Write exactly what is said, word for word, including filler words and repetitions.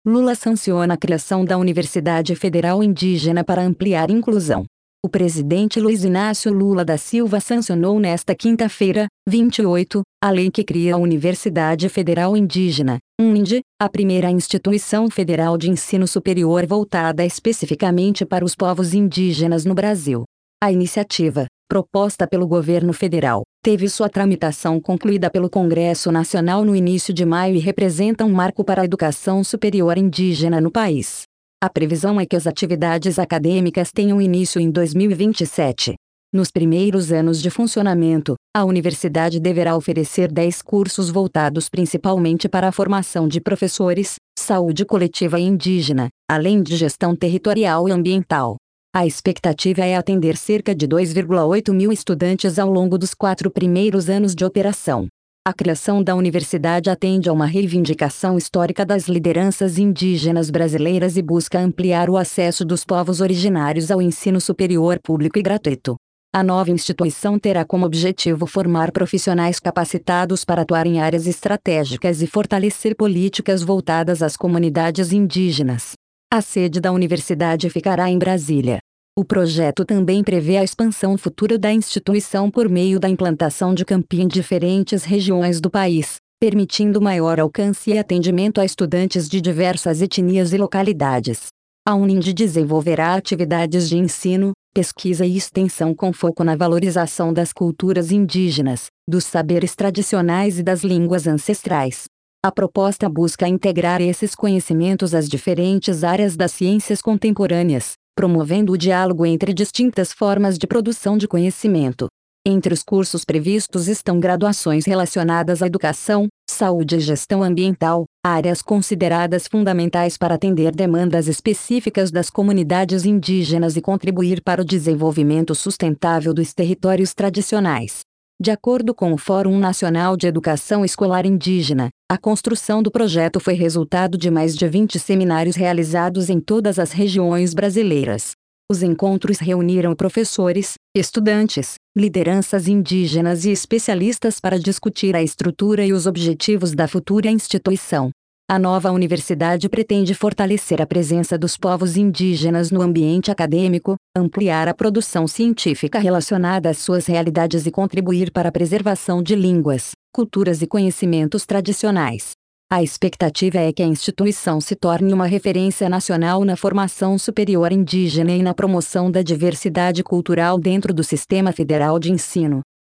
Lula sanciona a criação da Universidade Federal Indígena para ampliar inclusão. O presidente Luiz Inácio Lula da Silva sancionou nesta quinta-feira, vinte e oito, a lei que cria a Universidade Federal Indígena, U N I D, a primeira instituição federal de ensino superior voltada especificamente para os povos indígenas no Brasil. A iniciativa, proposta pelo governo federal, teve sua tramitação concluída pelo Congresso Nacional no início de maio e representa um marco para a educação superior indígena no país. A previsão é que as atividades acadêmicas tenham início em dois mil e vinte e sete. Nos primeiros anos de funcionamento, a universidade deverá oferecer dez cursos voltados principalmente para a formação de professores, saúde coletiva e indígena, além de gestão territorial e ambiental. A expectativa é atender cerca de dois vírgula oito mil estudantes ao longo dos quatro primeiros anos de operação. A criação da universidade atende a uma reivindicação histórica das lideranças indígenas brasileiras e busca ampliar o acesso dos povos originários ao ensino superior público e gratuito. A nova instituição terá como objetivo formar profissionais capacitados para atuar em áreas estratégicas e fortalecer políticas voltadas às comunidades indígenas. A sede da universidade ficará em Brasília. O projeto também prevê a expansão futura da instituição por meio da implantação de campi em diferentes regiões do país, permitindo maior alcance e atendimento a estudantes de diversas etnias e localidades. A U N I D desenvolverá atividades de ensino, pesquisa e extensão com foco na valorização das culturas indígenas, dos saberes tradicionais e das línguas ancestrais. A proposta busca integrar esses conhecimentos às diferentes áreas das ciências contemporâneas, promovendo o diálogo entre distintas formas de produção de conhecimento. Entre os cursos previstos estão graduações relacionadas à educação, saúde e gestão ambiental, áreas consideradas fundamentais para atender demandas específicas das comunidades indígenas e contribuir para o desenvolvimento sustentável dos territórios tradicionais. De acordo com o Fórum Nacional de Educação Escolar Indígena, a construção do projeto foi resultado de mais de vinte seminários realizados em todas as regiões brasileiras. Os encontros reuniram professores, estudantes, lideranças indígenas e especialistas para discutir a estrutura e os objetivos da futura instituição. A nova universidade pretende fortalecer a presença dos povos indígenas no ambiente acadêmico, ampliar a produção científica relacionada às suas realidades e contribuir para a preservação de línguas, culturas e conhecimentos tradicionais. A expectativa é que a instituição se torne uma referência nacional na formação superior indígena e na promoção da diversidade cultural dentro do Sistema Federal de Ensino.